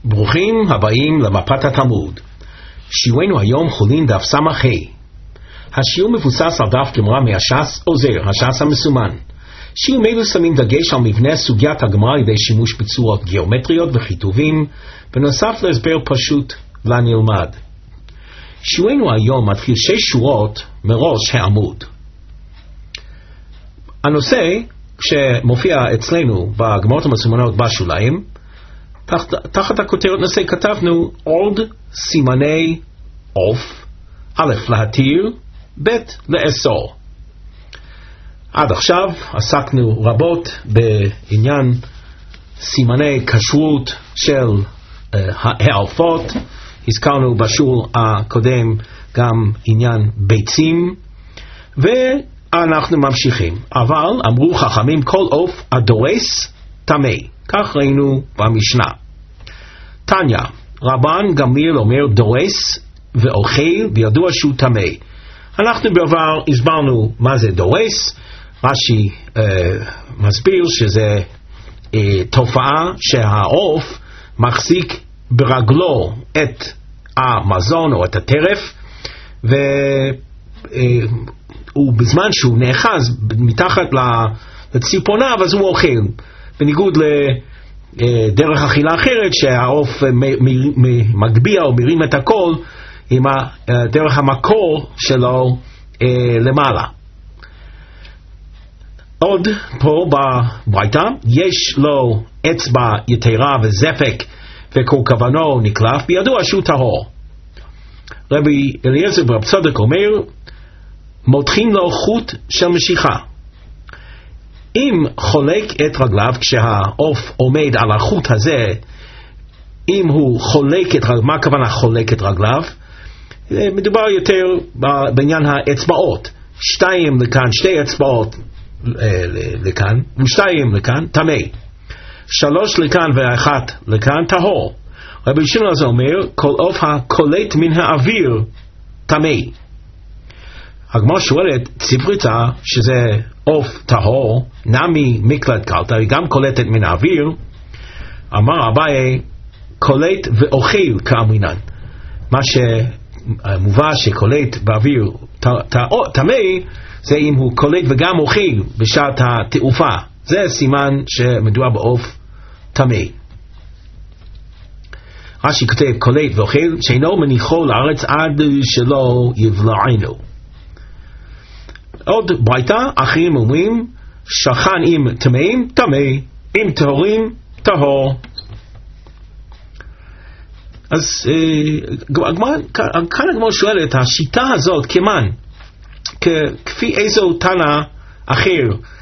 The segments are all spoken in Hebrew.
ברוכים הבאים למפת התלמוד. שיעורנו היום חולין דף ס"ה. השיעור מבוסס על דף גמרא מהש"ס עוזר, הש"ס המסומן. שיעורים אלו שמים דגש על מבנה סוגיית הגמרא על ידי שימוש בצורות גיאומטריות וכיתובים, בנוסף להסבר פשוט לנלמד. שיעורנו היום מתחיל 6 שורות מראש העמוד. הנושא שמופיע אצלנו בגמרות המסומנות בשוליים, תחת הכותרת נושא כתבנו עוד סימני עוף, א' להתיר, ב' לאסור. עד עכשיו עסקנו רבות בעניין סימני כשרות של העופות, הזכרנו בשיעור הקודם גם עניין ביצים, ואנחנו ממשיכים. אבל אמרו חכמים כל עוף הדורס טמא, כך ראינו במשנה. תניא, רבן גמליאל אומר דורס ואוכל וידוע שהוא טמא. אנחנו בעבר הסברנו מה זה דורס. רש"י מסביר שזה תופעה שהעוף מחזיק ברגלו את המזון או את הטרף, ובזמן שהוא נאחז מתחת לציפורניו אז הוא אוכל, בניגוד לדרך אכילה אחרת שהעוף מגביה או מרים את הכל עם דרך המקור שלו למעלה. עוד פה בברייתא, יש לו אצבע יתרה וזפק וקורקבנו נקלף, בידוע שהוא טהור. רבי אליעזר ברב צדוק אומר, מותחים לו חוט של משיכה. אם חולק את רגליו, כשהעוף עומד על החוט הזה, אם הוא חולק את רגליו, מה הכוונה חולק את רגליו? מדובר יותר בעניין האצבעות. 2 לכאן, 2 אצבעות לכאן, ו2 לכאן, טמא. 3 לכאן ו1 לכאן, טהור. רבי שמעון הזה אומר, כל עוף הקולט מן האוויר, טמא. הגמרא שואלת, ציפריצה, שזה עוף טהור, נמי מקלט קלטה, היא גם קולטת מן האוויר. אמר אביי, קולט ואוכל כאמרינן. מה שמובא שקולט באוויר טמא, זה אם הוא קולט וגם אוכל בשעת התעופה. זה סימן שמדובר בעוף טמא. רש"י כותב קולט ואוכל שאינו מניחו לארץ עד שלא יבלענו. עוד ברייתא, אחרים אומרים שכן אם טמאים טמא, אם טהורים טהור. אז כאן הגמרא שואלת, השיטה הזאת כמן, כפי איזו תנא אחר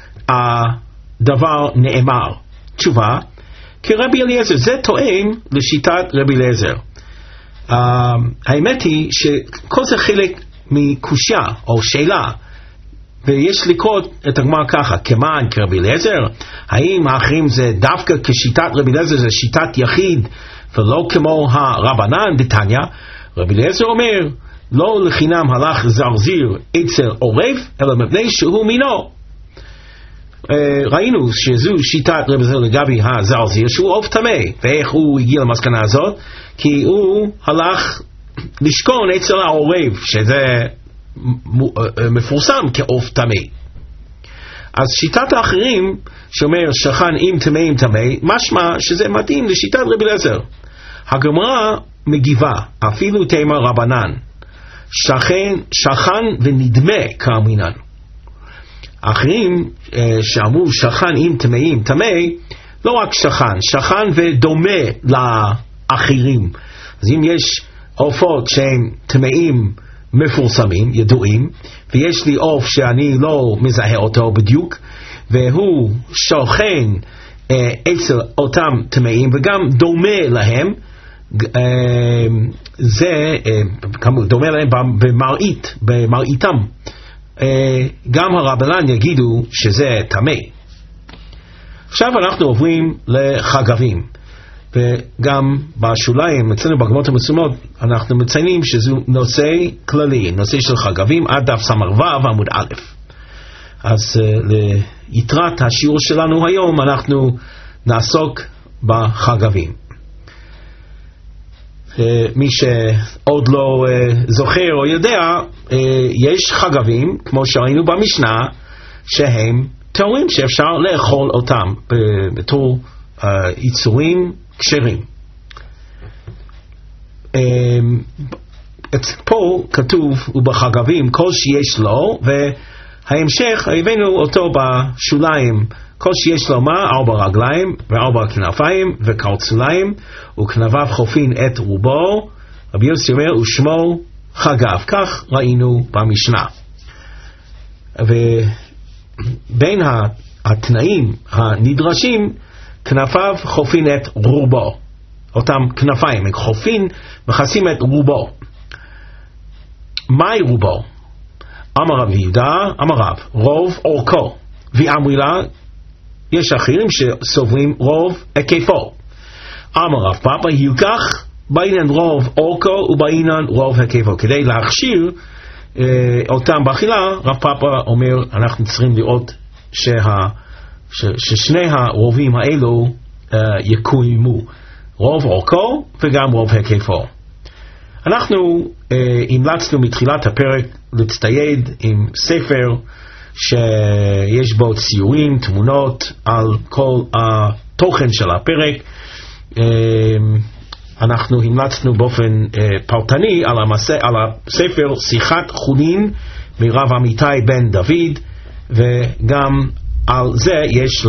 הדבר נאמר? תשובה, כרבי אליעזר, זה תואם לשיטת רבי אליעזר. האמת היא שכל זה חלק מקושיה או שאלה, ויש לקרוא את הגמרא ככה, כמן כרבי אליעזר, האם האחרים זה דווקא כשיטת רבי אליעזר, זה שיטת יחיד ולא כמו הרבנן דתניא? רבי אליעזר אומר, לא לחינם הלך זרזיר אצל עורב, אלא מפני שהוא מינו. ראינו שזו שיטת רבי אליעזר לגבי הזרזיר, שהוא עוף טמא. ואיך הוא הגיע למסקנה הזאת? כי הוא הלך לשכון אצל העורב, שזה מפורסם כעוף טמא. אז שיטת האחרים שאומר שכן אם טמאים טמא, משמע שזה מתאים לשיטת רבי אליעזר. הגמרא מגיבה, אפילו תימא רבנן, שכן ונדמה כאמרינן. האחרים שאמרו שכן אם טמאים טמא, לא רק שכן ודומה לאחרים. אז אם יש עופות שהם טמאים מפורסמים, ידועים, ויש לי עוף שאני לא מזהה אותו בדיוק, והוא שוכן אצל אותם טמאים וגם דומה להם, זה דומה להם במראיתם, גם הרבנן יגידו שזה טמא. עכשיו אנחנו עוברים לחגבים, וגם בשוליים אצלנו בגמרות המסומות אנחנו מציינים שזה נושא כללי, נושא של חגבים עד דף ס"ו עמוד א'. אז ליתרת השיעור שלנו היום אנחנו נעסוק בחגבים. מי שעוד לא זוכר או יודע, יש חגבים, כמו שראינו במשנה, שהם טהורים, שאפשר לאכול אותם בתור יצורים כשרים. פה כתוב ובחגבים כל שיש לו, וההמשך הבאנו אותו בשוליים, כל שיש לו מה? 4 רגליים ו4 כנפיים וקרצוליים, וכנביו חופין את רובו. רבי יוסי אומר ושמו חגב. כך ראינו במשנה. ובין התנאים הנדרשים, כנפיו חופין את רובו. אותם כנפיים, הם חופין, מכסים את רובו. מהי רובו? אמר רב יהודה, אמר רב, רוב אורכו. ואמרי לה, יש אחרים שסוברים רוב היקפו. אמר רב פאפא, יוקח בעינן רוב אורכו ובעינן רוב היקפו. כדי להכשיר אותם באכילה, רב פאפא אומר, אנחנו צריכים לראות ששני הרובים האלו יקוימו. רוב אורכו וגם רוב היקפו. אנחנו המלצנו מתחילת הפרק להצטייד עם ספר שיש בו ציורים, תמונות על כל התוכן של הפרק. אנחנו המלצנו באופן פרטני על הספר שיחת חולין מרב אמיתי בן דוד, וגם על זה יש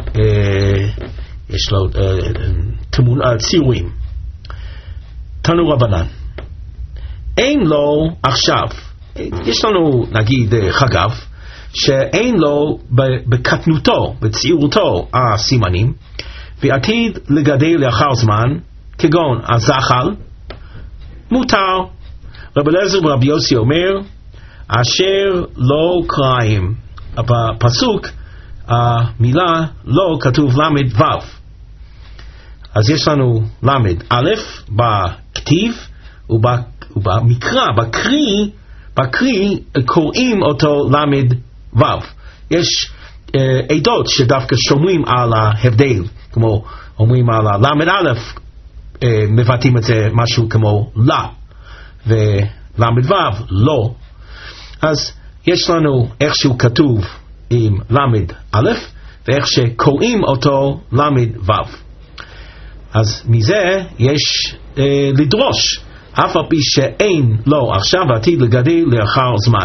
לו ציורים. תנו רבנן, אין לו עכשיו, יש לנו נגיד חגב שאין לו בקטנותו, בציורתו הסימנים, ועתיד לגדל לאחר זמן, כגון הזחל, מותר. רבי אליעזר ורבי יוסי אומר, אשר לא קראים. בפסוק המילה לא כתוב למד וו. אז יש לנו למד א' בכתיב, ובמקרא, בקרי קוראים אותו למד וו. יש עדות שדווקא שומרים על ההבדל, כמו אומרים על למד א', מבטאים את זה משהו כמו לה, ולמד וו לא. אז יש לנו איך שהוא כתוב עם למד א', ואיך שקוראים אותו למד וו. אז מזה יש לדרוש, אף על פי שאין לו עכשיו עתיד לגדל לאחר זמן.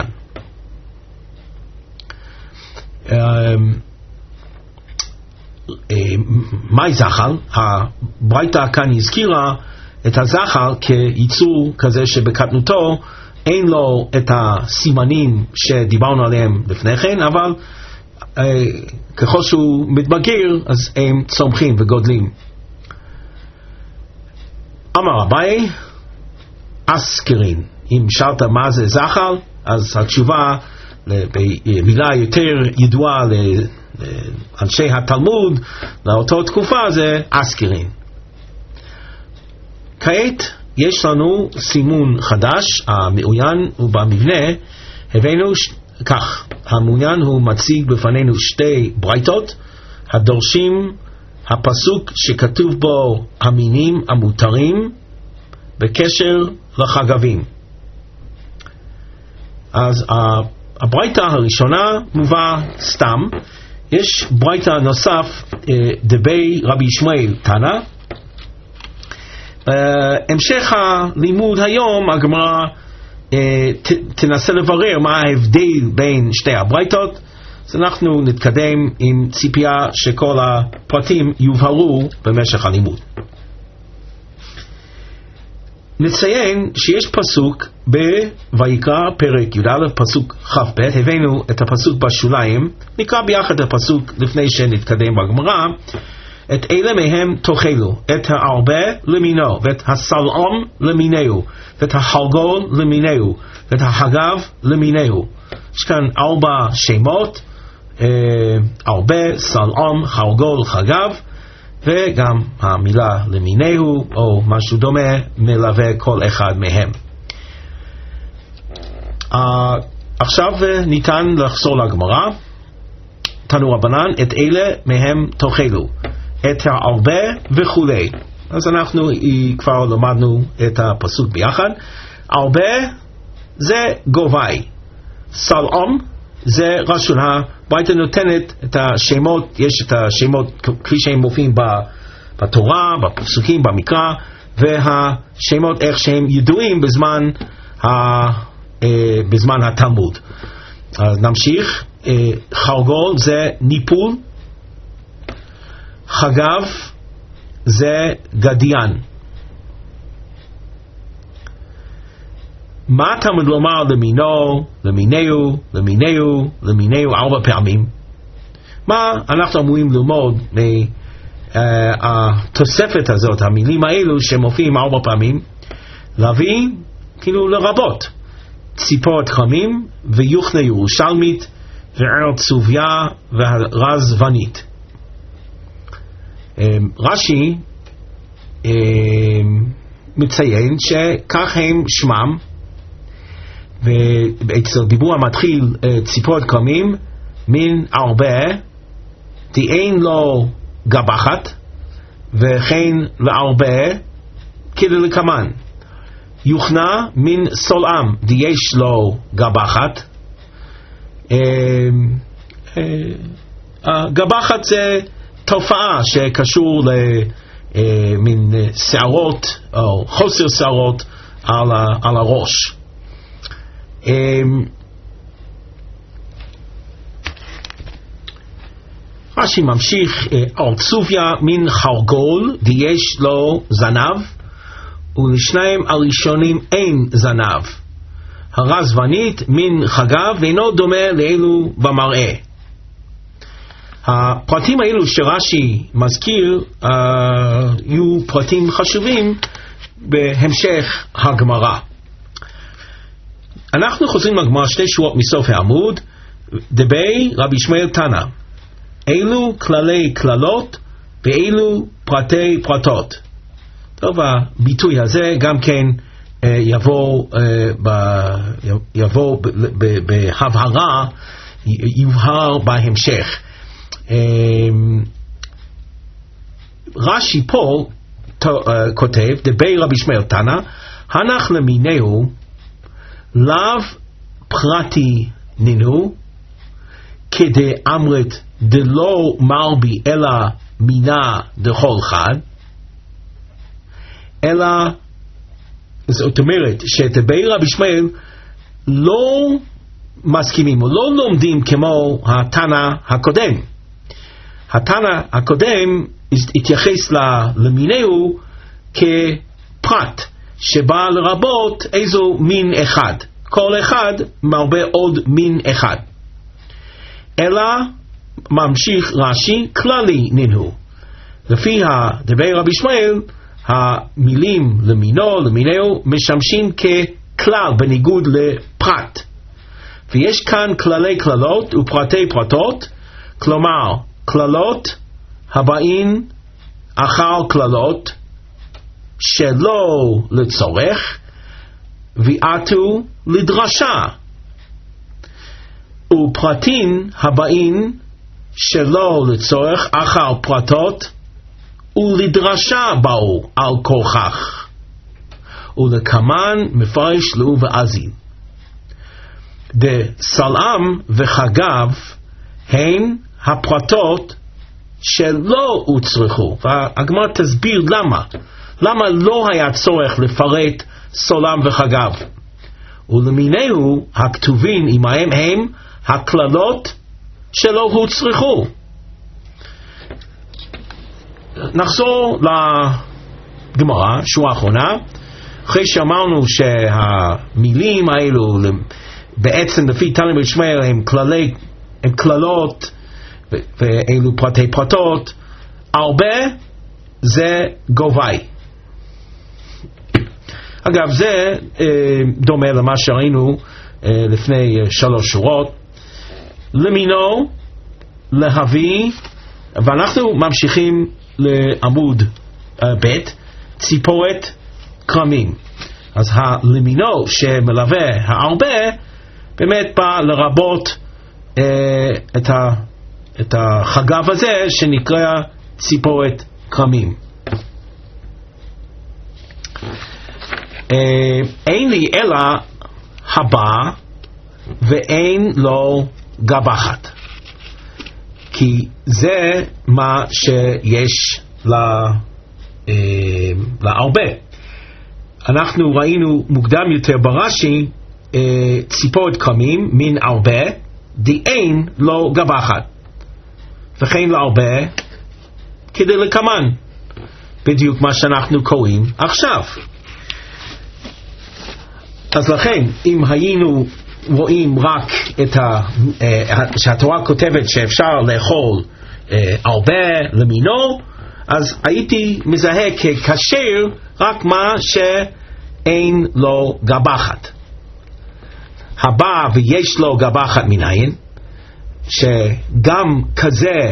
מהי זחל? הברייתא כאן הזכירה את הזחל כיצור כזה שבקטנותו אין לו את הסימנים שדיברנו עליהם לפני כן, אבל ככל שהוא מתבגר אז הם צומחים וגודלים. אמר אביי, אסקרין. אם שאלת מה זה זחל, אז התשובה במילה יותר ידועה לאנשי התלמוד לאותו תקופה זה אסקרין. כעת יש לנו סימון חדש, המעוין ובמבנה הבאנו כך. המעוין הוא מציג בפנינו שתי ברייתות הדורשים הפסוק שכתוב בו המינים המותרים בקשר לחגבים. אז הברייתא הראשונה מובא סתם. יש ברייתא נוסף דבי רבי ישמעאל תנא. המשך הלימוד היום הגמרא תנסה לברר מה ההבדל בין שתי הברייתות. אז אנחנו נתקדם עם ציפייה שכל הפרטים יובהרו במשך הלימוד. נציין שיש פסוק בויקרא פרק י"א פסוק כ"ב. הבאנו את הפסוק בשוליים, נקרא ביחד הפסוק לפני שנתקדם בגמרא. את אלה מהם תאכלו, את הערבה למינו, ואת הסלעום למיניהו, ואת החלגול למיניהו, ואת החגב למיניהו. יש כאן 4 שמות, ערבה, סלעום, חלגול, חגב, וגם המילה למיניהו או משהו דומה מלווה כל אחד מהם. עכשיו ניתן לחזור לגמרא. תנו רבנן, את אלה מהם תאכלו, את הערבה וכולי. אז אנחנו כבר למדנו את הפסוק ביחד. הרבה זה גובי, סלעם זה רש"י. הברייתא נותנת את השמות, יש את השמות כפי שהם מופיעים בתורה, בפסוקים, במקרא, והשמות איך שהם ידועים בזמן התלמוד. אז נמשיך. חרגול זה ניפול, חגב זה גדיין. מה תלמוד לומר למינו, למינהו, למינהו, למינהו 4 פעמים? מה אנחנו אמורים ללמוד מהתוספת הזאת, המילים האלו שמופיעים 4 פעמים? להביא כאילו לרבות ציפורת כרמים ויוחנה ירושלמית וער צוביה והרזבנית. רש"י מציין שכך הם שמם, ואצל דיבור המתחיל ציפורת כרמים מן הרבה אין לו גבחת, וכן להרבה כדלקמן. יוחנה מן סולעם יש לו גבחת. גבחת זה תופעה שקשור למין שערות או חוסר שערות על הראש. רש"י ממשיך. צוביה מן חרגול יש לו זנב, ולשניים הראשונים אין זנב. הרזבנית מן חגב אינו דומה לאלו במראה. הפרטים האלו שרש"י מזכיר יהיו פרטים חשובים בהמשך הגמרא. אנחנו חוזרים לגמרא 2 שורות מסוף העמוד. דבי רבי ישמעאל תנא, אילו כללי כללות ואילו פרטי פרטות. טוב, הביטוי הזה גם כן יבוא בהבהרה, יובהר בהמשך. רש"י פה כותב, דבי רבי ישמעאל תנא, הנח למינהו לאו פרטי נינו, כדי אמרת דלא מרבי אלא מינה דכל חד, אלא זאת אומרת שדבי רבי ישמעאל לא מסכימים או לא לומדים כמו התנא הקודם. התנא הקודם התייחס למינהו כפרט שבא לרבות איזו מין אחד, כל אחד מרבה עוד מין אחד. אלא ממשיך רש"י כללי נינו. לפי דבי רבי ישמעאל המילים למינו, למינהו, משמשים ככלל בניגוד לפרט. ויש כאן כללי כללות ופרטי פרטות, כלומר כללות הבאים אחר כללות שלא לצורך ויעתו לדרשה, ופרטים הבאים שלא לצורך אחר פרטות ולדרשה באו על כוכך, ולכמן מפרש לו ואזין. דסלעם וחגב הן הפרטות שלא הוצרכו, והגמרא תסביר למה לא היה צורך לפרט סולם וחגב. ולמינהו הכתובים עמהם הם הכללות שלא הוצרכו. נחזור לגמרא, שורה האחרונה. אחרי שאמרנו שהמילים האלו בעצם לפי תנא רבי ישמעאל הם כללות ואלו פרטי פרטות, הרבה זה גובי. אגב, זה דומה למה שראינו לפני 3 שורות. למינו, להביא, ואנחנו ממשיכים לעמוד ב', ציפורת כרמים. אז הלמינו שמלווה הרבה באמת בא לרבות את החגב הזה שנקרא ציפורת כרמים. אין לי אלא הבא ואין לו גבחת, כי זה מה שיש להרבה. אנחנו ראינו מוקדם יותר ברש"י ציפורת קמים מן הרבה דאין לו גבחת, וכן להרבה כדי לקמן, בדיוק מה שאנחנו קוראים עכשיו. אז לכן אם היינו רואים רק את שהתורה כותבת שאפשר לאכול הרבה למינו, אז הייתי מזהה ככשר רק מה שאין לו גבחת. הבא ויש לו גבחת מניין, שגם כזה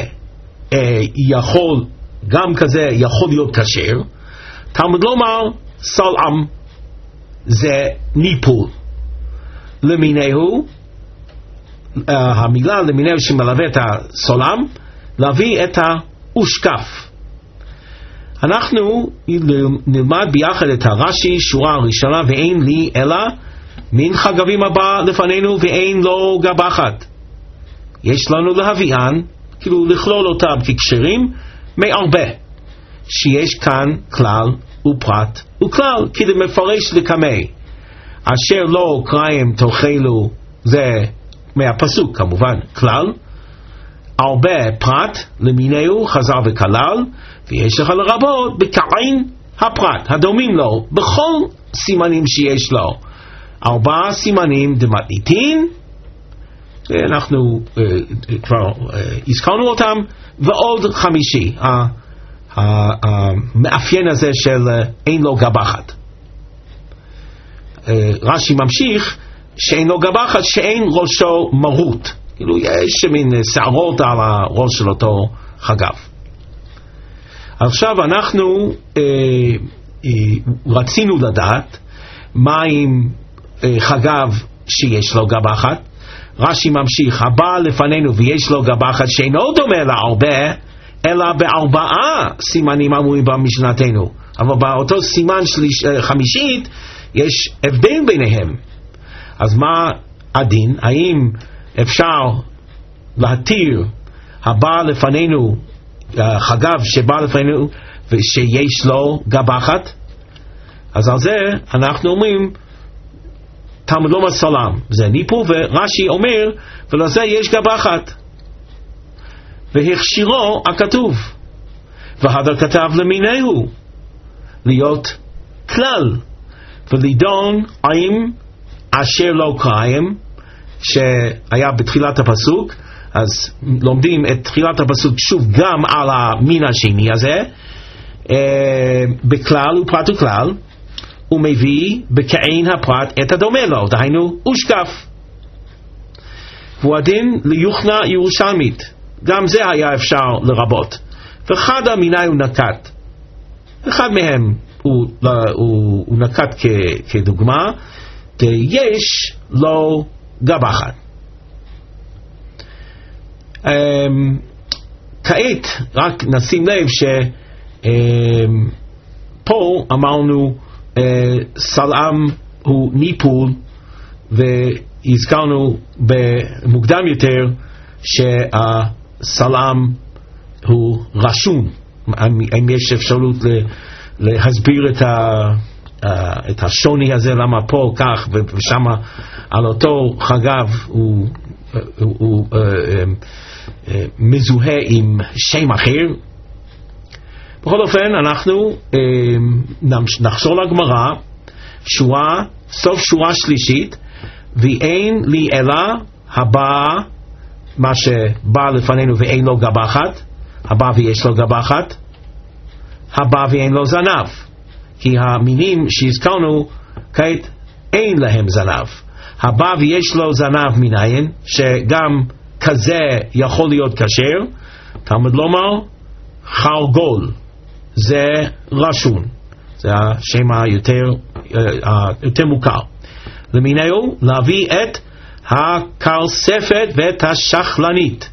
יכול להיות כשר. תלמוד לומר סלעם זה ניפול. למיניהו, המילה למיניהו שמלווה את הסולם, להביא את האושקף. אנחנו נלמד ביחד את הרש"י שורה הראשונה, ואין לי אלא מן חגבים הבא לפנינו ואין לו גבחת. יש לנו להביאן, כאילו לכלול אותם ככשרים מהרבה, שיש כאן כלל ופרט וכלל, כדי מפרש לקמי אשר לא קראים תאכלו, זה מהפסוק כמובן כלל, הרבה פרט למיניהו חזר וכלל, ויש לך לרבות בקעין הפרט הדומים לו בכל סימנים שיש לו. 4 סימנים דמתניתין, אנחנו כבר הזכרנו אותם, ועוד 5 המאפיין הזה של אין לו גבחת. רש"י ממשיך שאין לו גבחת שאין ראשו מרות, כאילו יש מין שערות על הראש של אותו חגב. עכשיו אנחנו רצינו לדעת מה עם חגב שיש לו גבחת. רש"י ממשיך, הבא לפנינו ויש לו גבחת שאינו דומה להרבה אלא ב4 סימנים אמורים במשנתנו, אבל באותו סימן חמישית יש הבדל ביניהם. אז מה הדין? האם אפשר להתיר הבא לפנינו, חגב שבא לפנינו ושיש לו גבחת? אז על זה אנחנו אומרים תלמוד לומר סלם זה ניפול, ורש"י אומר ולזה יש גבחת, והכשירו הכתוב, והדר כתב למיניהו להיות כלל, ולידון עם אשר לא קראים, שהיה בתחילת הפסוק. אז לומדים את תחילת הפסוק שוב גם על המין השני הזה, בכלל ופרט וכלל, ומביא בקעין הפרט את הדומה לו, דהיינו אושקף. והוא הדין ליוחנה ירושלמית, גם זה היה אפשר לרבות, ואחד המיני הוא נקט, אחד מהם הוא נקט כדוגמה, יש לו גבחת. כעת רק נשים לב שפה אמרנו סלעם הוא ניפול, והזכרנו במוקדם יותר שהסלעם הוא רשום. אם יש אפשרות להסביר את השוני הזה, למה פה כך ושם על אותו חגב הוא מזוהה עם שם אחר. בכל אופן אנחנו נחזור לגמרא, סוף שורה שלישית, ואין לי אלא הבא, מה שבא לפנינו ואין לו גבחת, הבא ויש לו גבחת, הבא ואין לו זנב, כי המינים שהזכרנו כעת אין להם זנב. הבא ויש לו זנב מניין, שגם כזה יכול להיות כשר, תלמוד לומר חרגול, זה רשון, זה השם היותר מוכר. למיניהו להביא את הקרספת ואת השחלנית.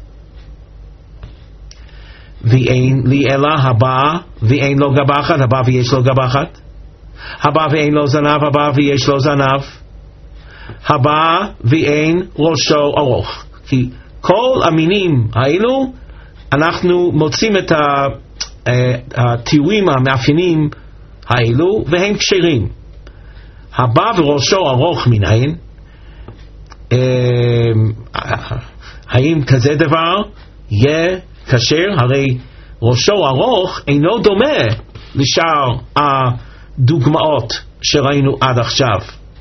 ואין לי אלא הבא ואין לו גבחת, הבא ויש לו גבחת, הבא ואין לו זנב, הבא ויש לו זנב, הבא ואין ראשו ארוך. כי כל המינים האלו אנחנו מוצאים את התיאורים המאפיינים האלו והם כשרים. הבא וראשו ארוך מניין, האם כזה דבר יהיה כשר? הרי ראשו ארוך אינו דומה לשאר הדוגמאות שראינו עד עכשיו.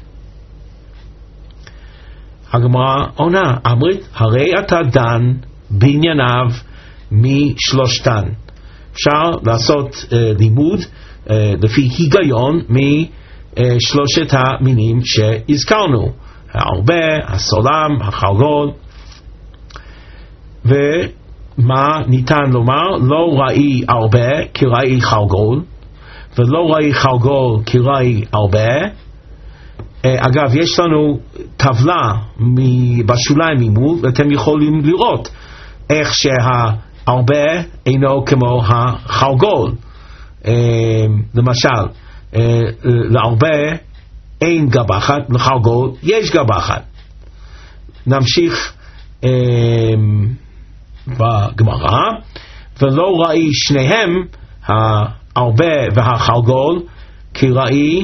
הגמרא עונה, אמרית, הרי אתה דן בענייניו משלושתן. אפשר לעשות לימוד לפי היגיון משלושת המינים שהזכרנו, הערבה, הסולם, החרגול. ומה ניתן לומר? לא ראי ערבה כי ראי חרגול, ולא ראי חרגול כי ראי ערבה. אגב, יש לנו טבלה בשוליים ממול, ואתם יכולים לראות איך שהערבה אינו כמו החרגול. למשל, לערבה אין גבחת, לחרגול יש גבחת. נמשיך בגמרא, ולא ראי שניהם, הערבה והחרגול, כי ראי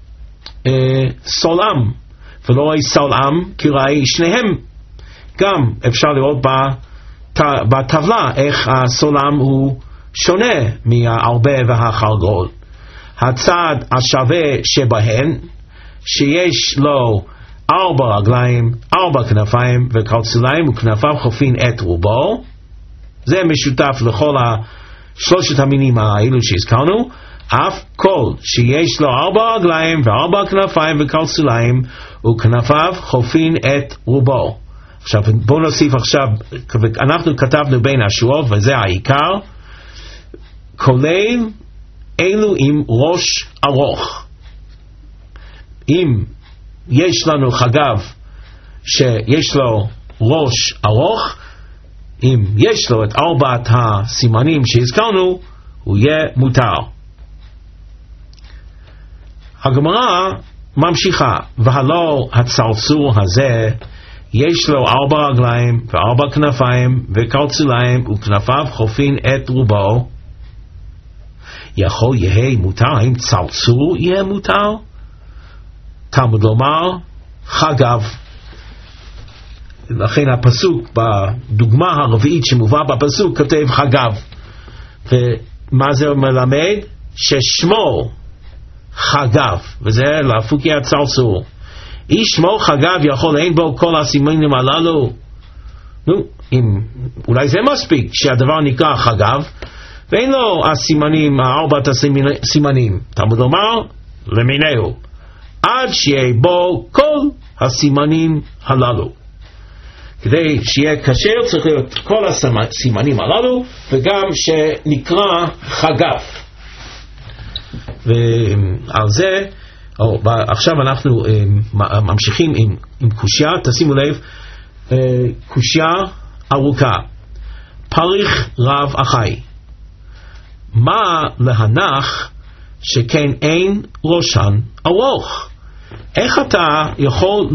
סולם, ולא ראי סולם כי ראי שניהם. גם אפשר לראות בטבלה איך הסולם הוא שונה מהערבה והחרגול. הצד השווה שבהן, שיש לו 4 רגליים, 4 כנפיים וקרצוליים, וכנפיו חופין את רובו. זה משותף לכל שלושת המינים האלו שהזכרנו. אף כל שיש לו 4 רגליים ו4 כנפיים וקרצוליים, וכנפיו חופין את רובו. עכשיו בואו נוסיף עכשיו, אנחנו כתבנו בין השורות וזה העיקר, כולל אלו עם ראש ארוך. אם יש לנו חגב שיש לו ראש ארוך, אם יש לו את 4 הסימנים שהזכרנו, הוא יהיה מותר. הגמרא ממשיכה, והלא הצרצור הזה יש לו 4 רגליים ו4 כנפיים וקרצוליים, וכנפיו חופין את רובו. יכול יהיה מותר? האם צרצור יהיה מותר? תלמוד לומר חגב. לכן הפסוק בדוגמה הרביעית שמובא בפסוק כתב חגב. ומה זה מלמד? ששמו חגב, וזה להפוקי הצרצור. איש שמו חגב יכול אין בו כל הסימנים הללו. אולי זה מספיק שהדבר נקרא חגב ואין לו הסימנים, 4 הסימנים. תלמוד לומר למינהו, עד שיהיה בו כל הסימנים הללו. כדי שיהיה כשר צריך להיות כל הסימנים הללו, וגם שנקרא חגב. ועל זה עכשיו אנחנו ממשיכים עם קושיה. תשימו לב, קושיה ארוכה. פריך רב אחי, מה להנח שכן אין ראשן ארוך? איך אתה יכול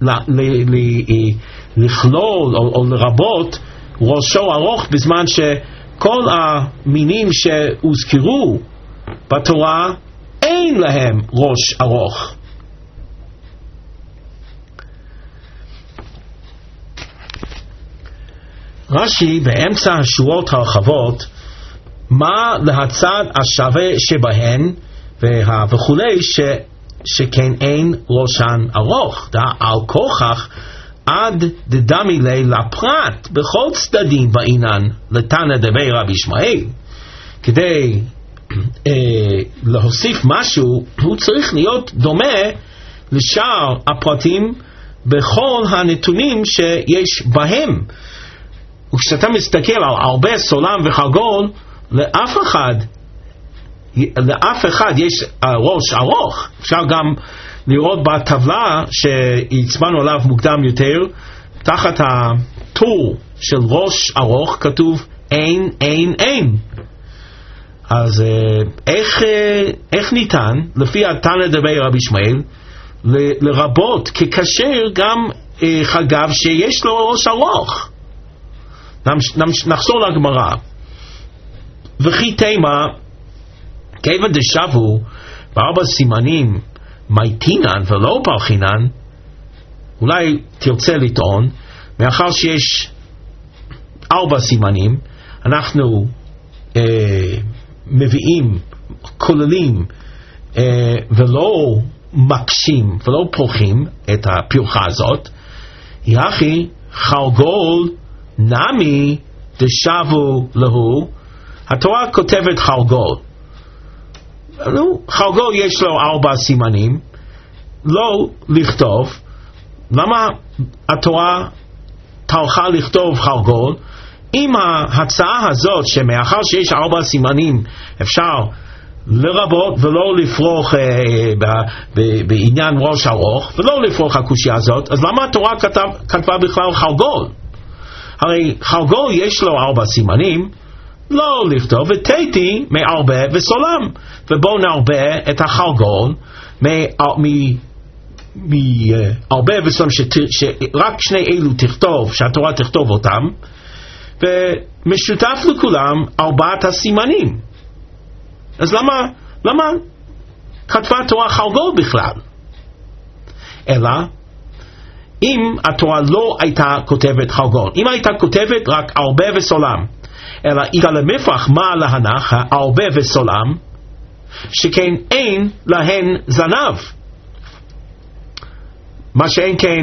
לכלול או לרבות ראשו ארוך בזמן שכל המינים שהוזכרו בתורה אין להם ראש ארוך? רש"י באמצע השורות הרחבות, מה להצד השווה שבהן וכולי שכן אין ראשן ארוך, על כוכך עד דדמי לי לפרט בכל צדדים בעינן לתנא דבי רבי ישמעאל. כדי להוסיף משהו הוא צריך להיות דומה לשאר הפרטים בכל הנתונים שיש בהם. וכשאתה מסתכל על הרבה סולם וחרגול, לאף אחד יש ראש ארוך. אפשר גם לראות בטבלה שהצבענו עליו מוקדם יותר, תחת הטור של ראש ארוך כתוב אין אין אין. אז איך ניתן, לפי התנא דבי רבי ישמעאל, לרבות ככשר גם חגב שיש לו ראש ארוך? נחזור לגמרא. וכי תימה, כיוון דשבו בארבע סימנים מייטינן ולא פרחינן, אולי תרצה לטעון, מאחר שיש 4 סימנים, אנחנו מביאים, כוללים, ולא מקשים ולא פורחים את הפרחה הזאת. יחי חלגול נמי דשבו להו. התורה כותבת חלגול. חלגול יש לו 4 סימנים, לא לכתוב. למה התורה טרחה לכתוב חלגול? עם ההצעה הזאת שמאחר שיש 4 סימנים אפשר לרבות ולא לפרוח בעניין ראש ארוך, ולא לפרוח הקושיה הזאת, אז למה התורה כתבה בכלל חלגול? הרי חלגול יש לו 4 סימנים, לא לכתוב, ותיתי מערבה וסולם, ובואו נערבה את החלגול מערבה וסולם, שרק שני אלו תכתוב, שהתורה תכתוב אותם, ומשותף לכולם 4 הסימנים. אז למה כתבה התורה חלגול בכלל? אלא אם התורה לא הייתה כותבת חלגול, אם הייתה כותבת רק ערבה וסולם, אלא יגאל למפרח מה להנח הערבה וסולם, שכן אין להן זנב, מה שאין כן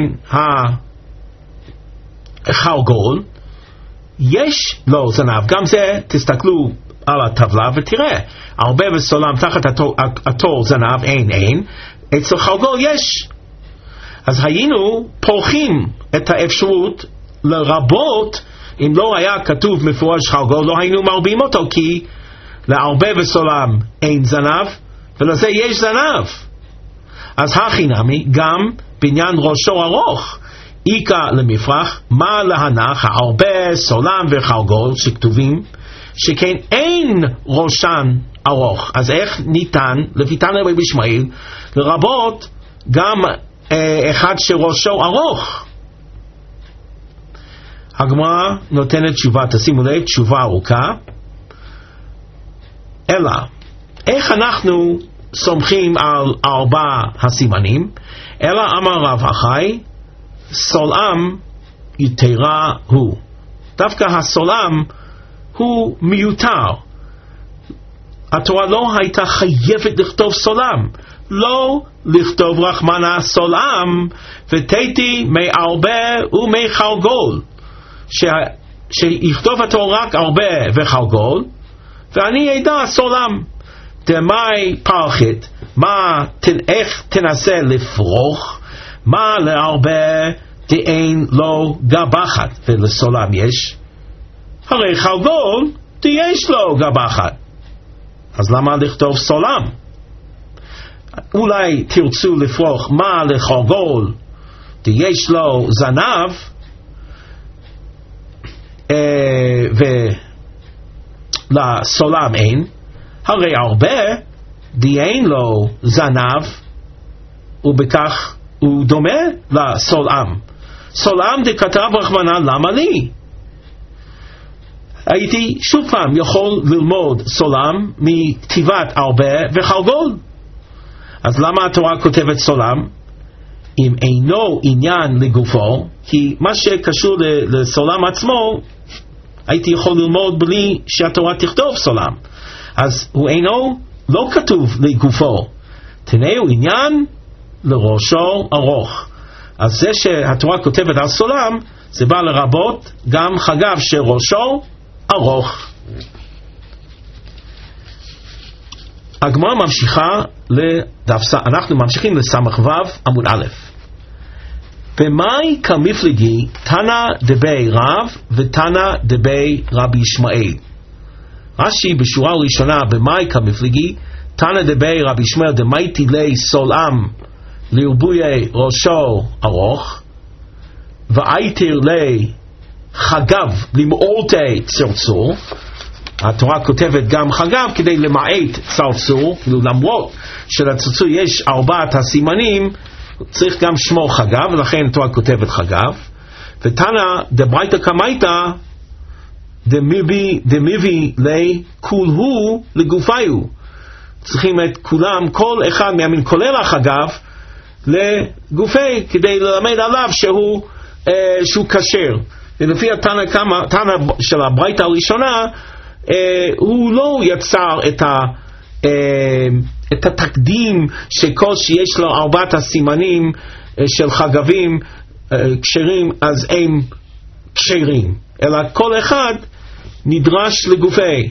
החלגול יש לו זנב. גם זה תסתכלו על הטבלה ותראה, ערבה וסולם תחת התור זנב אין, אצל חלגול יש. אז היינו פורחים את האפשרות לרבות, אם לא היה כתוב מפורש חלגול לא היינו מרבים אותו, כי לערבה וסולם אין זנב ולזה יש זנב. אז הכי נמי גם בעניין ראשו ארוך, איקה למפרח מה להנח הערבה סולם וחלגול שכתובים, שכן אין ראשן ארוך. אז איך ניתן לפי תנא רבי ישמעאל לרבות גם אחד שראשו ארוך? הגמרא נותנת תשובה, תשימו לב, תשובה ארוכה. אלא איך אנחנו סומכים על 4 הסימנים? אלא אמר רב אחי סולם יתרה הוא. דווקא הסולם הוא מיותר. התורה לא הייתה חייבת לכתוב סולם, לא לכתוב רחמנה סולם ותיתי מערבה ומחלגול, שיכתוב התורה רק ערבה וחלגול, ואני ידע סולם. דמי פרחית, איך תנסה לפרוח, מה לערבה דאין לו גבחת ולסולם יש, הרי חלגול יש לו גבחת, אז למה לכתוב סולם? אולי תרצו לפרוח מה לחלגול יש לו זנב ולסולם אין, הרי הרבה אין לו זנב ובכך הוא דומה לסולם. סולם דכתב רחמנא למה לי? הייתי שוב פעם יכול ללמוד סולם מכתיבת ערבה וחלגול. אז למה התורה כותבת סולם? אם אינו עניין לגופו, כי מה שקשור לסולם עצמו הייתי יכול ללמוד בלי שהתורה תכתוב סולם. אז הוא אינו, לא כתוב לגופו, תנאו עניין לראשו ארוך. אז זה שהתורה כותבת על סולם, זה בא לרבות גם חגב שראשו ארוך. הגמרא ממשיכה אנחנו ממשיכים לסמך ו' עמוד א'. במאי כמפלגי תנא דבי רב ותנא דבי רבי ישמעאל. רש"י בשורה הראשונה במאי כמפלגי תנא דבי רבי ישמעאל דמייטי לי סולם לרבויי ראשו ארוך ואייתר לי חגב למאורתי צרצור. התורה כותבת גם חגב כדי למעט צרצור, למרות שלצרצור יש 4 הסימנים, צריך גם שמו חגב, ולכן התורה כותבת חגב. ותנא דברייתא קמייתא דמיבי לכולהו לגופיו, צריכים את כולם, כל אחד מהמין כולל החגב לגופי, כדי ללמד עליו שהוא כשר. ולפי התנא של הברייתא הראשונה, הוא לא יצר את התקדים שכל שיש לו 4 הסימנים של חגבים כשרים אז הם כשרים, אלא כל אחד נדרש לגופי.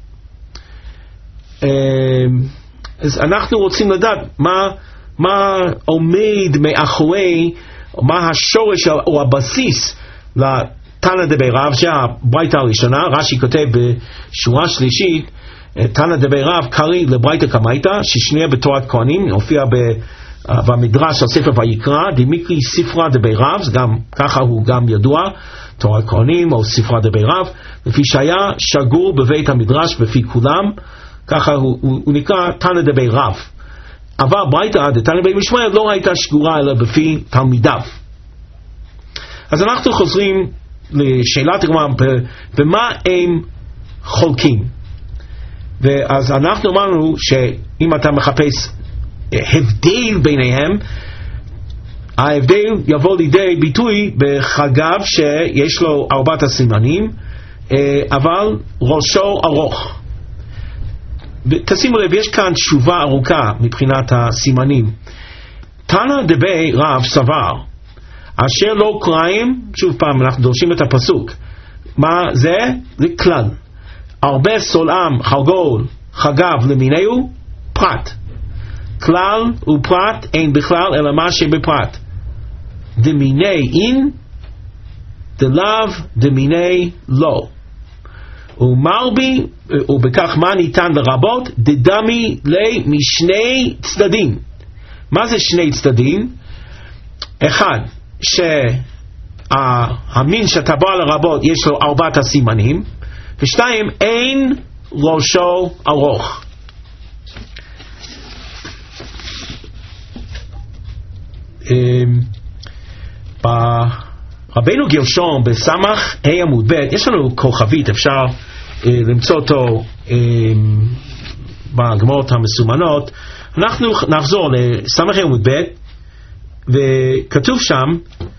אז אנחנו רוצים לדעת מה עומד מאחורי, מה השורש או הבסיס לתנא דבי רב, שהברייתא הראשונה. רש"י כותב בשורה שלישית, תנא דבי רב קריא לברייתא קמייתא, ששנייה בתורת כהנים, הופיע במדרש של ספר ויקרא, דמיקרי ספרא דבי רב, גם ככה הוא גם ידוע, תורת כהנים או ספרא דבי רב, לפי שהיה שגור בבית המדרש בפי כולם, ככה הוא נקרא תנא דבי רב. אבל ברייתא דתנא דבי ישמעאל לא הייתה שגורה אלא בפי תלמידיו. אז אנחנו חוזרים לשאלת הגמרא, במה הם חולקים. ואז אנחנו אמרנו שאם אתה מחפש הבדל ביניהם, ההבדל יבוא לידי ביטוי בחגב שיש לו 4 הסימנים, אבל ראשו ארוך. תשימו לב, יש כאן תשובה ארוכה מבחינת הסימנים. תנא דבי רב סבר, אשר לא קראים, שוב פעם אנחנו דורשים את הפסוק, מה זה? זה כלל. הרבה סולם, חגול, חגב למיניהו, פרט. כלל ופרט אין בכלל אלא מה שבפרט. דמיני אין, דלאו דמיני לא. ומרבי, ובכך מה ניתן לרבות? דדמי לי משני צדדים. מה זה שני צדדים? אחד, שהמין שאתה בא לרבות יש לו 4 הסימנים, ו2, אין ראשו ארוך. ברבנו גרשום בסמך ה' עמוד ב', יש לנו כוכבית, אפשר למצוא אותו בגמרות המסומנות. אנחנו נחזור לסמך ה' עמוד ב', וכתוב שם,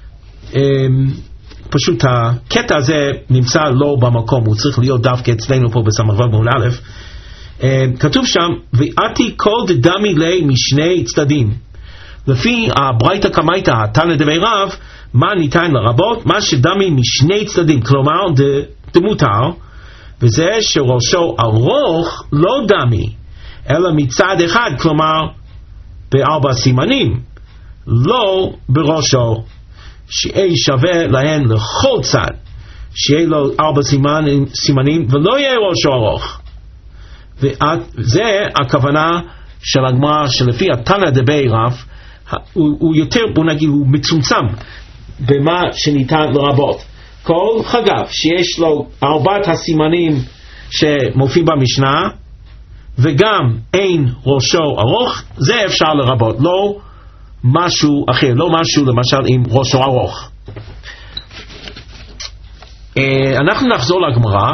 פשוט הקטע הזה נמצא לא במקום, הוא צריך להיות דווקא אצלנו פה בסמך ו' עמוד א'. כתוב שם, ואתי כל דדמי לי משני צדדים. לפי הברייתא קמייתא תנא דבי רב, מה ניתן לרבות? מה שדמי משני צדדים, כלומר דמותר, וזה שראשו ארוך לא דמי, אלא מצד אחד, כלומר ב4 סימנים, לא בראשו, שיהיה שווה להן לכל צד, שיהיה לו 4 סימנים ולא יהיה ראשו ארוך. וזה הכוונה של הגמרא, שלפי התנא דבי רב הוא יותר, בוא נגיד, הוא מצומצם במה שניתן לרבות. כל חגב שיש לו 4 הסימנים שמופיעים במשנה, וגם אין ראשו ארוך, זה אפשר לרבות, לא משהו אחר, לא משהו למשל עם ראשו ארוך. אנחנו נחזור לגמרא.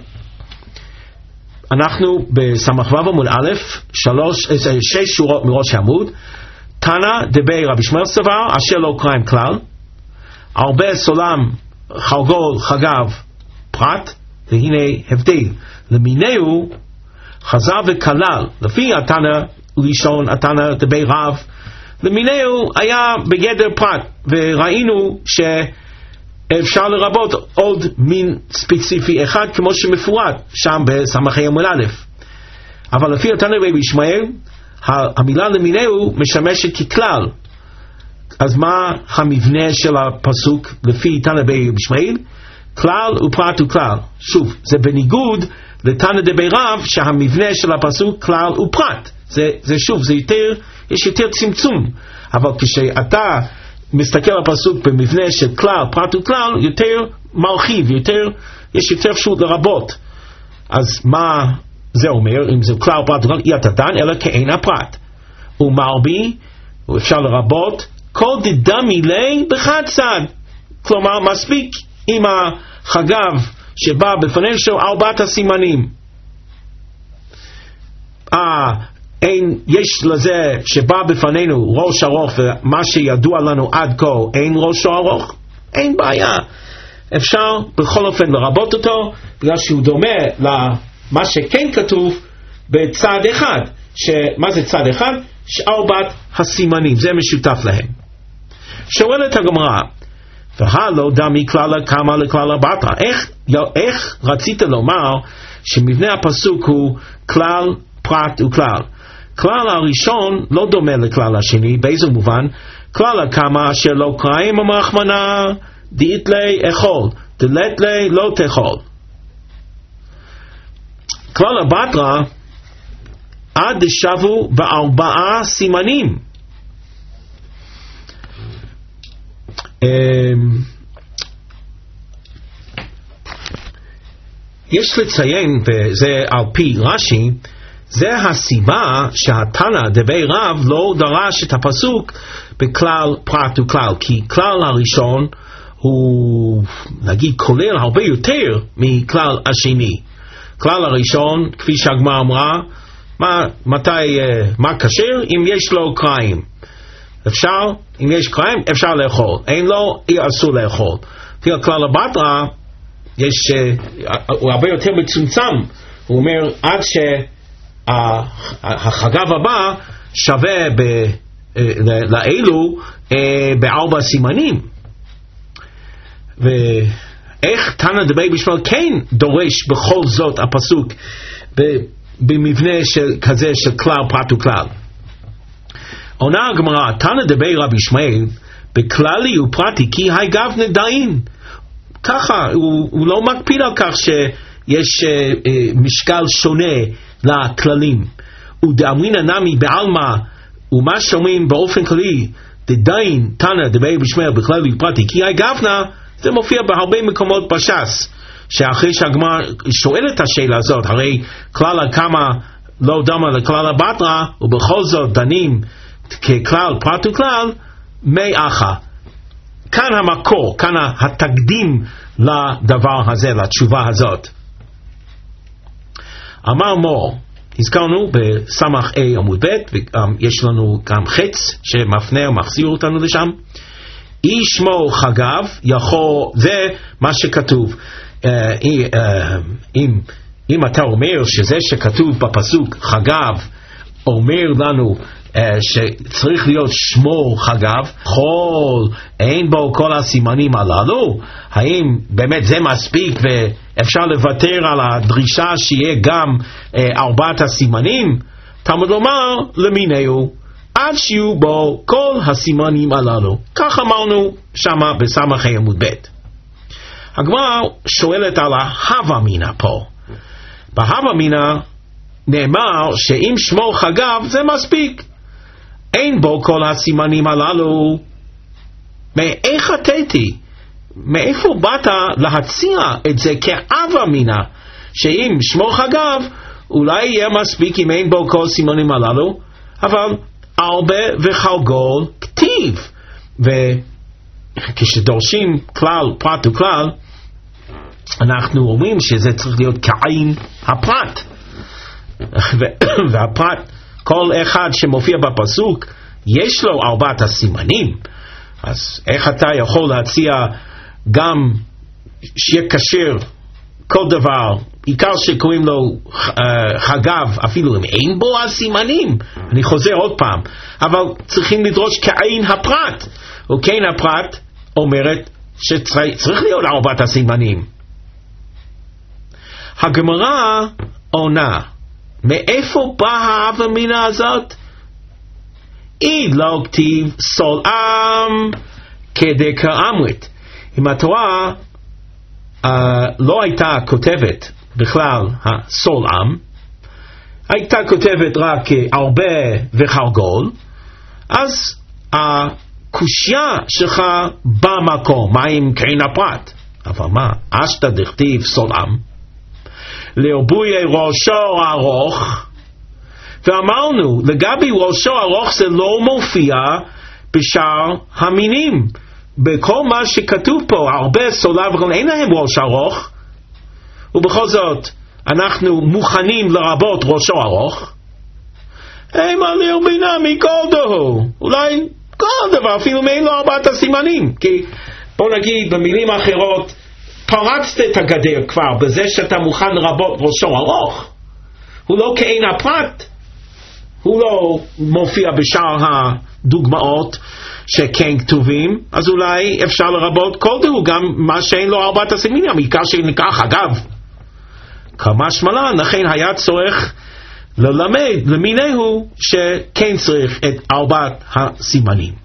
אנחנו בסמ"ך ו' עמוד א', 6 שורות מראש העמוד. תנא דבי רבי ישמעאל סבר, אשר לא קראים כלל, הרבה סולם, חגול, חגב, פרט, והנה הבדל. למיניהו חזר וכלל, לפי התנא ראשון, התנא דבי רב, למיניהו היה בגדר פרט, וראינו שאפשר לרבות עוד מין ספציפי אחד, כמו שמפורט שם בסמ"ך עמוד א'. אבל לפי התנא רבי ישמעאל, המילה למיניהו משמשת ככלל. אז מה המבנה של הפסוק לפי תנא דבי ישמעאל? כלל ופרט וכלל. שוב, זה בניגוד לתנא דבי רב, שהמבנה של הפסוק כלל ופרט. זה שוב, זה יותר, יש יותר צמצום. אבל כשאתה מסתכל על הפסוק במבנה של כלל, פרט וכלל, יותר מרחיב, יש יותר אפשרות לרבות. אז מה זה אומר? אם זה כלל פרט וכלל אי התתן, אלא כאין הפרט. ומרבי, אפשר לרבות, כל דדמי לי בחד צד. כלומר, מספיק עם החגב שבא בפנינו של 4 הסימנים. יש לזה שבא בפנינו ראש ארוך, ומה שידוע לנו עד כה אין ראש ארוך, אין בעיה. אפשר בכל אופן לרבות אותו, בגלל שהוא דומה למה שכן כתוב בצד אחד. מה זה צד אחד? 4 הסימנים, זה משותף להם. שואלת הגמרא, והלא דמי כללה כמה לכללה בתרא. איך רצית לומר שמבנה הפסוק הוא כלל, פרט וכלל? כלל הראשון לא דומה לכלל השני, באיזה מובן? כלל כמה אשר לא קראים המרחמנה, דית לי אכול, דלת לי לא תאכול. כלל הבתרא עד שבו ב4 סימנים. יש לציין, וזה על פי רש"י, זה הסיבה שהתנא דבי רב לא דרש את הפסוק בכלל פרט וכלל, כי כלל הראשון הוא, נגיד, כולל הרבה יותר מכלל השני. כלל הראשון, כפי שהגמרא אמרה, מה כשר? אם יש לו קריים. אפשר, אם יש קריים, אפשר לאכול. אין לו, אסור לאכול. לפי הכלל הבתרא, הוא הרבה יותר מצומצם. הוא אומר, עד שהחגב הבא שווה לאלו ב4 סימנים. ואיך תנא דבי בשמואל כן דורש בכל זאת הפסוק במבנה כזה של כלל פרט וכלל? עונה הגמרא, תנא דבי רבי ישמעאל בכללי ופרטי כי היי גבנה דאין. ככה, הוא לא מקפיד על כך שיש משקל שונה לכללים. ודאמרינא נמי בעלמא, ומה שאומרים באופן כללי דדאין תנא דבי רבי ישמעאל בכללי ופרטי כי היי גבנה, זה מופיע בהרבה מקומות בש"ס, שאחרי שהגמרא שואל את השאלה הזאת, הרי כלל כמה לא דומה לכלל הבתרא, ובכל זאת דנים ככלל פרט וכלל, מי אחא. כאן המקור, כאן התקדים לדבר הזה, לתשובה הזאת. אמר מור, הזכרנו בסמך A עמוד ב', ויש לנו גם חץ שמפנה ומחזיר אותנו לשם. איש שמו חגב יכול, זה מה שכתוב. אם אתה אומר שזה שכתוב בפסוק חגב אומר לנו שצריך להיות שמו חגב, אין בו כל הסימנים הללו, האם באמת זה מספיק ואפשר לוותר על הדרישה שיהיה גם 4 הסימנים? תלמוד לומר למינהו עד שיהיו בו כל הסימנים הללו. כך אמרנו שמה בסמך עמוד ב'. הגמרא שואלת על ההווה מינא פה. בהווה מינא נאמר שאם שמו חגב זה מספיק, אין בו כל הסימנים הללו. מאיך חטאתי? מאיפה באת להציע את זה כהווה מינא, שאם שמו חגב אולי יהיה מספיק אם אין בו כל הסימנים הללו? אבל ארבע וחלגול כתיב, וכשדורשים כלל פרט וכלל אנחנו אומרים שזה צריך להיות כעין הפרט, והפרט כל אחד שמופיע בפסוק יש לו 4 הסימנים. אז איך אתה יכול להציע גם שיהיה כשר כל דבר, עיקר שקוראים לו חגב אפילו אם אין בו הסימנים? אני חוזר עוד פעם, אבל צריכים לדרוש כעין הפרט, וכעין הפרט אומרת שצריך להיות 4 הסימנים. הגמרא עונה, מאיפה באה ההווה מינא הזאת? אי לא כתיב סול עם כדקאמרית. אם התורה לא הייתה כותבת בכלל הסול עם, הייתה כותבת רק הרבה וחלגול, אז הקושיה שלך במקום, מה עם קעין הפרט? אבל מה? אשתא דכתיב סול עם? לרבוי ראשו ארוך, ואמרנו לגבי ראשו ארוך זה לא מופיע בשאר המינים. בכל מה שכתוב פה, הרבה סולר וכל אין להם ראש ארוך, ובכל זאת אנחנו מוכנים לרבות ראשו ארוך. מה לרבינה מכל דהו, אולי כל דבר, אפילו מאין לו 4 הסימנים. כי בוא נגיד במילים אחרות, פרצת את הגדר כבר בזה שאתה מוכן לרבות ראשו ארוך. הוא לא כאין הפרט, הוא לא מופיע בשאר הדוגמאות שכן כתובים, אז אולי אפשר לרבות כל דהו, גם מה שאין לו 4 הסימנים, העיקר שניקח. אגב, כמה שמלן, לכן היה צורך ללמד למינהו שכן צריך את 4 הסימנים.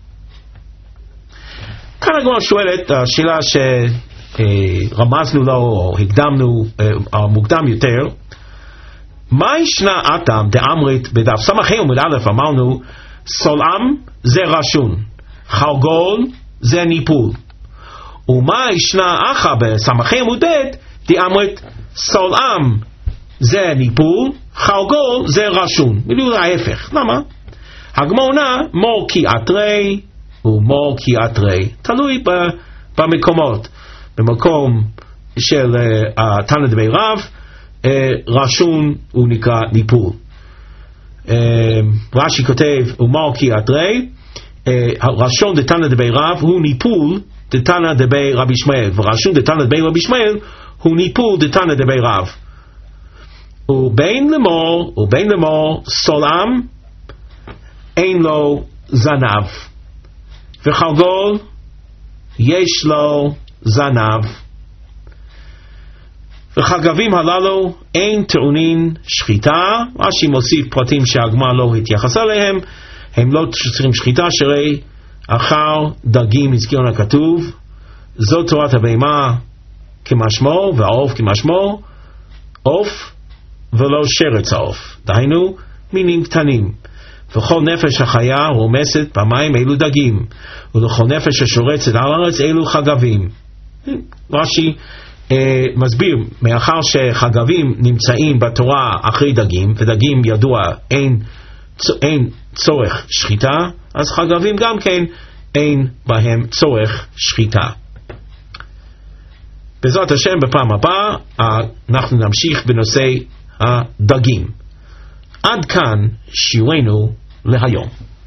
כאן הגמרא שואלת, השאלה שרמזנו לו או הקדמנו מוקדם יותר, מה ישנה אתם דאמרית בדף סמ"ה עמוד א', אמרנו סולעם זה רשון, חרגול זה ניפול, ומה ישנה אחא בסמ"ה עמוד ב' דאמרית סולעם זה ניפול, חרגול זה רשון. בדיוק ההפך. למה? הגמרא עונה מור כי אתרי ומור כי אתרי, תלוי במקומות. במקום של תנא דבי רב, רשון הוא נקרא ניפול. רש"י כותב ומור כי אתרי, רשון דתנא דבי רב הוא ניפול דתנא דבי רבי ישמעאל, ורשון דתנא דבי רבי ישמעאל הוא ניפול דתנא דבי רב. ובין לאמור סולעם אין לו זנב, וחרגול יש לו זנב, וחגבים הללו אין טעונין שחיטה. רש"י מוסיף פרטים שהגמרא לא התייחסה אליהם, הם לא צריכים שחיטה, שרי אחר דגים הזכירון הכתוב, זאת תורת הבהמה כמשמעו והעוף כמשמעו, עוף ולא שרץ העוף, דהיינו מינים קטנים. וכל נפש החיה רומסת במים אלו דגים, ולכל נפש השורצת על הארץ אלו חגבים. רש"י מסביר, מאחר שחגבים נמצאים בתורה אחרי דגים, ודגים ידוע אין צורך שחיטה, אז חגבים גם כן אין בהם צורך שחיטה. בעזרת השם בפעם הבאה אנחנו נמשיך בנושא הדגים. עד כאן שיעורנו להיום.